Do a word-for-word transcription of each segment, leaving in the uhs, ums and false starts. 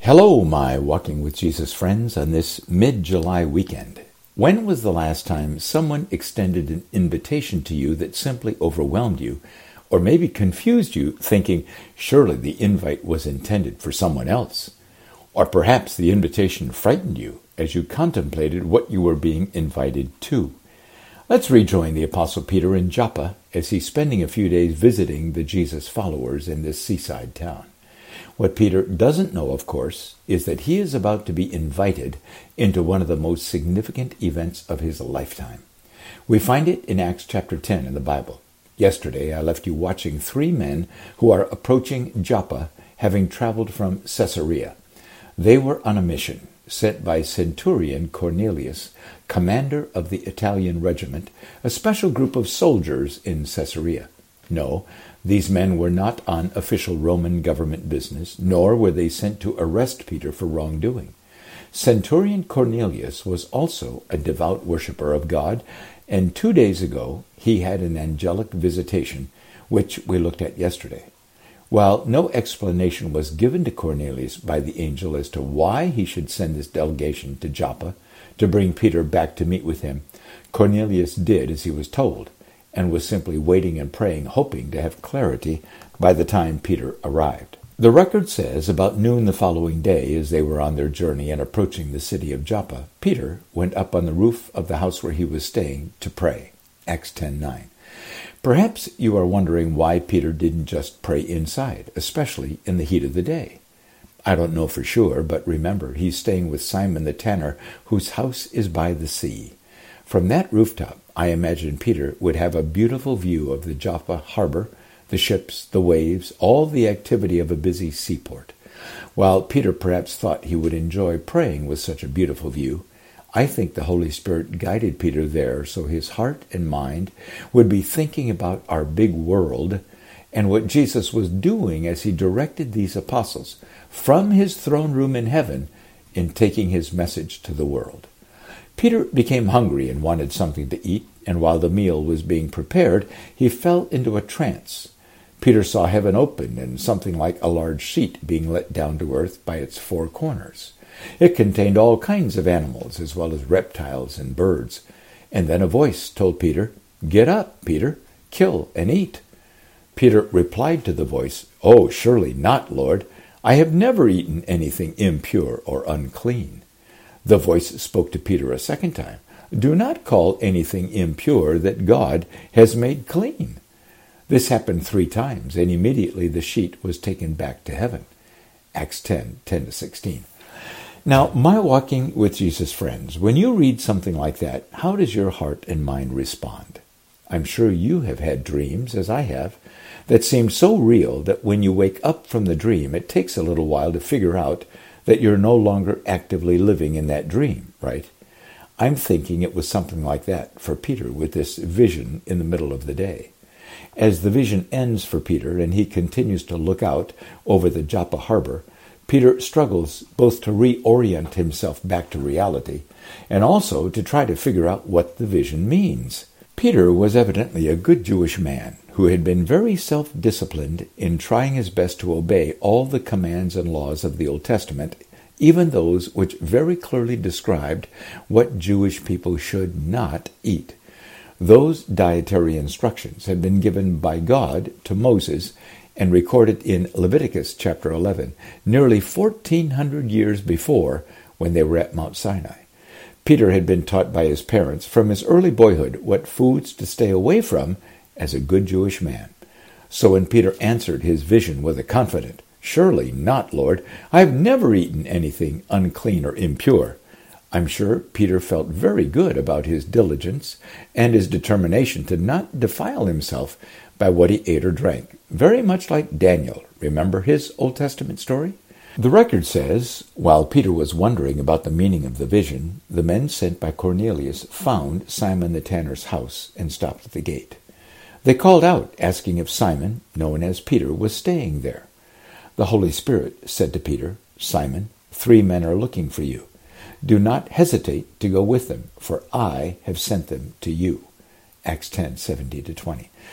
Hello, my Walking with Jesus friends on this mid-July weekend. When was the last time someone extended an invitation to you that simply overwhelmed you, or maybe confused you, thinking surely the invite was intended for someone else? Or perhaps the invitation frightened you as you contemplated what you were being invited to. Let's rejoin the Apostle Peter in Joppa as he's spending a few days visiting the Jesus followers in this seaside town. What Peter doesn't know, of course, is that he is about to be invited into one of the most significant events of his lifetime. We find it in Acts chapter ten in the Bible. Yesterday, I left you watching three men who are approaching Joppa, having traveled from Caesarea. They were on a mission sent by Centurion Cornelius, commander of the Italian regiment, a special group of soldiers in Caesarea. No, these men were not on official Roman government business, nor were they sent to arrest Peter for wrongdoing. Centurion Cornelius was also a devout worshiper of God, and two days ago he had an angelic visitation, which we looked at yesterday. While no explanation was given to Cornelius by the angel as to why he should send this delegation to Joppa to bring Peter back to meet with him, Cornelius did as he was told, and was simply waiting and praying, hoping to have clarity by the time Peter arrived. The record says about noon the following day, as they were on their journey and approaching the city of Joppa, Peter went up on the roof of the house where he was staying to pray. Acts ten nine. Perhaps you are wondering why Peter didn't just pray inside, especially in the heat of the day. I don't know for sure, but remember, he's staying with Simon the tanner, whose house is by the sea. From that rooftop, I imagine Peter would have a beautiful view of the Joppa harbor, the ships, the waves, all the activity of a busy seaport. While Peter perhaps thought he would enjoy praying with such a beautiful view, I think the Holy Spirit guided Peter there so his heart and mind would be thinking about our big world and what Jesus was doing as he directed these apostles from his throne room in heaven in taking his message to the world. Peter became hungry and wanted something to eat, and while the meal was being prepared, he fell into a trance. Peter saw heaven open and something like a large sheet being let down to earth by its four corners. It contained all kinds of animals, as well as reptiles and birds. And then a voice told Peter, "Get up, Peter, kill and eat." Peter replied to the voice, "Oh, surely not, Lord. I have never eaten anything impure or unclean." The voice spoke to Peter a second time, "Do not call anything impure that God has made clean." This happened three times, and immediately the sheet was taken back to heaven. Acts ten, ten to sixteen. Now, my Walking with Jesus friends, when you read something like that, how does your heart and mind respond? I'm sure you have had dreams, as I have, that seem so real that when you wake up from the dream, it takes a little while to figure out that you're no longer actively living in that dream, right? I'm thinking it was something like that for Peter with this vision in the middle of the day. As the vision ends for Peter and he continues to look out over the Joppa harbor, Peter struggles both to reorient himself back to reality and also to try to figure out what the vision means. Peter was evidently a good Jewish man who had been very self-disciplined in trying his best to obey all the commands and laws of the Old Testament, even those which very clearly described what Jewish people should not eat. Those dietary instructions had been given by God to Moses and recorded in Leviticus chapter eleven, nearly fourteen hundred years before when they were at Mount Sinai. Peter had been taught by his parents from his early boyhood what foods to stay away from as a good Jewish man. So when Peter answered his vision with a confident, "Surely not, Lord. I have never eaten anything unclean or impure," I'm sure Peter felt very good about his diligence and his determination to not defile himself by what he ate or drank, very much like Daniel. Remember his Old Testament story? The record says, while Peter was wondering about the meaning of the vision, the men sent by Cornelius found Simon the tanner's house and stopped at the gate. They called out, asking if Simon, known as Peter, was staying there. The Holy Spirit said to Peter, "Simon, three men are looking for you. Do not hesitate to go with them, for I have sent them to you." Acts ten, seventeen to twenty.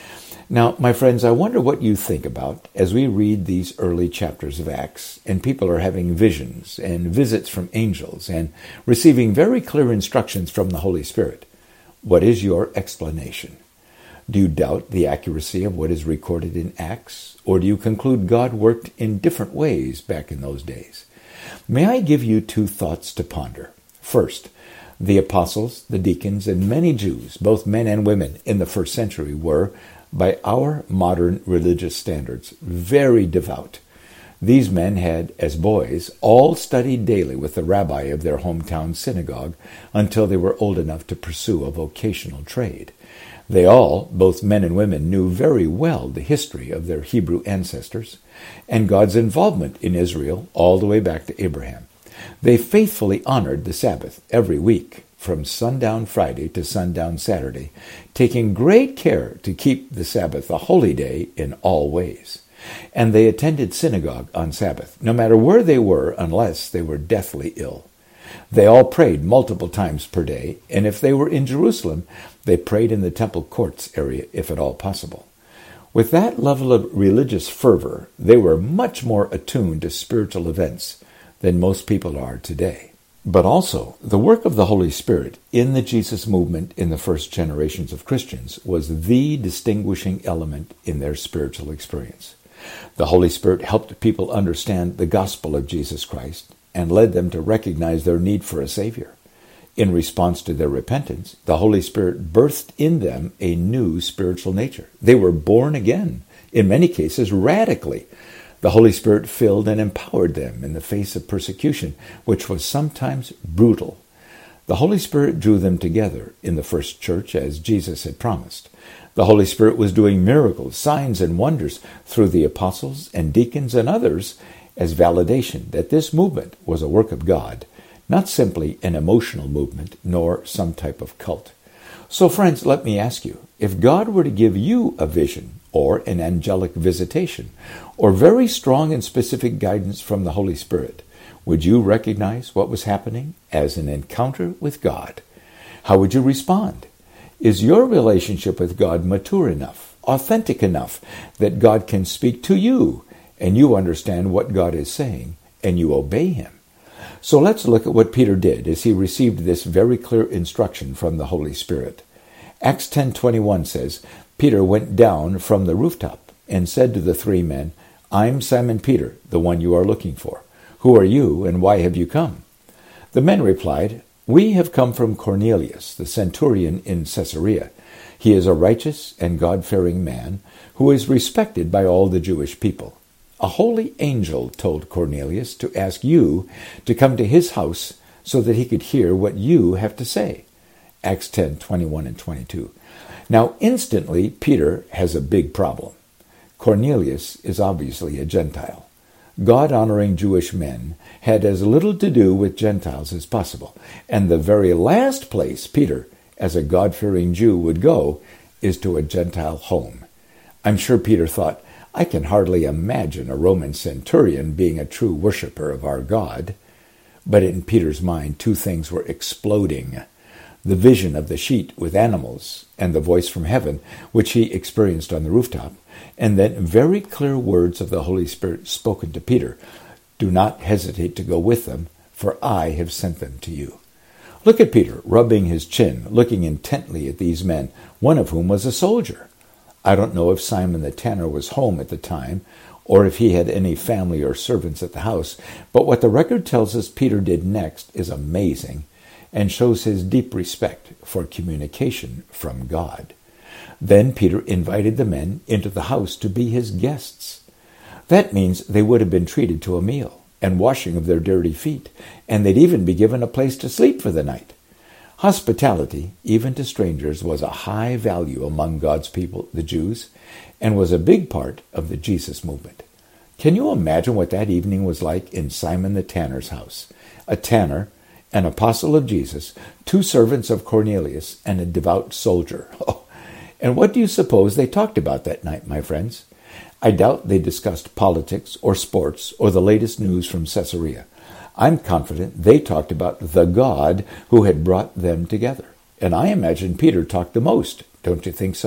Now, my friends, I wonder what you think about as we read these early chapters of Acts, and people are having visions and visits from angels and receiving very clear instructions from the Holy Spirit. What is your explanation? Do you doubt the accuracy of what is recorded in Acts, or do you conclude God worked in different ways back in those days? May I give you two thoughts to ponder. First, the apostles, the deacons, and many Jews, both men and women in the first century, were, by our modern religious standards, very devout. These men had, as boys, all studied daily with the rabbi of their hometown synagogue until they were old enough to pursue a vocational trade. They all, both men and women, knew very well the history of their Hebrew ancestors and God's involvement in Israel all the way back to Abraham. They faithfully honored the Sabbath every week, from sundown Friday to sundown Saturday, taking great care to keep the Sabbath a holy day in all ways. And they attended synagogue on Sabbath, no matter where they were, unless they were deathly ill. They all prayed multiple times per day, and if they were in Jerusalem, they prayed in the temple courts area, if at all possible. With that level of religious fervor, they were much more attuned to spiritual events than most people are today. But also, the work of the Holy Spirit in the Jesus movement in the first generations of Christians was the distinguishing element in their spiritual experience. The Holy Spirit helped people understand the gospel of Jesus Christ and led them to recognize their need for a Savior. In response to their repentance, the Holy Spirit birthed in them a new spiritual nature. They were born again, in many cases radically. The Holy Spirit filled and empowered them in the face of persecution, which was sometimes brutal. The Holy Spirit drew them together in the first church as Jesus had promised. The Holy Spirit was doing miracles, signs, and wonders through the apostles and deacons and others as validation that this movement was a work of God, not simply an emotional movement nor some type of cult. So friends, let me ask you, if God were to give you a vision or an angelic visitation or very strong and specific guidance from the Holy Spirit, would you recognize what was happening as an encounter with God? How would you respond? Is your relationship with God mature enough, authentic enough, that God can speak to you and you understand what God is saying and you obey Him? So let's look at what Peter did as he received this very clear instruction from the Holy Spirit. Acts ten twenty-one says, Peter went down from the rooftop and said to the three men, I'm Simon Peter, the one you are looking for. Who are you, and why have you come? The men replied, We have come from Cornelius, the centurion in Caesarea. He is a righteous and God-fearing man who is respected by all the Jewish people. A holy angel told Cornelius to ask you to come to his house so that he could hear what you have to say. Acts ten twenty-one and twenty-two. Now, instantly, Peter has a big problem. Cornelius is obviously a Gentile. God-honoring Jewish men had as little to do with Gentiles as possible, and the very last place Peter, as a God-fearing Jew, would go is to a Gentile home. I'm sure Peter thought, I can hardly imagine a Roman centurion being a true worshiper of our God. But in Peter's mind, two things were exploding. The vision of the sheet with animals and the voice from heaven, which he experienced on the rooftop, and then very clear words of the Holy Spirit spoken to Peter. Do not hesitate to go with them, for I have sent them to you. Look at Peter, rubbing his chin, looking intently at these men, one of whom was a soldier. I don't know if Simon the tanner was home at the time, or if he had any family or servants at the house, but what the record tells us Peter did next is amazing and shows his deep respect for communication from God. Then Peter invited the men into the house to be his guests. That means they would have been treated to a meal and washing of their dirty feet, and they'd even be given a place to sleep for the night. Hospitality, even to strangers, was a high value among God's people, the Jews, and was a big part of the Jesus movement. Can you imagine what that evening was like in Simon the tanner's house? A tanner, an apostle of Jesus, two servants of Cornelius, and a devout soldier. Oh, and what do you suppose they talked about that night, my friends? I doubt they discussed politics or sports or the latest news from Caesarea. I'm confident they talked about the God who had brought them together. And I imagine Peter talked the most, don't you think so?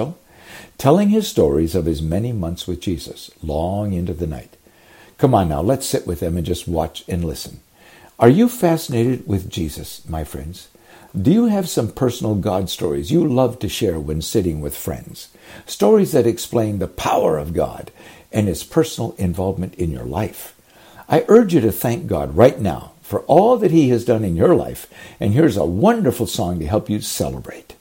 telling his stories of his many months with Jesus, long into the night. Come on now, let's sit with them and just watch and listen. Are you fascinated with Jesus, my friends? Do you have some personal God stories you love to share when sitting with friends? Stories that explain the power of God and his personal involvement in your life. I urge you to thank God right now for all that he has done in your life, and here's a wonderful song to help you celebrate.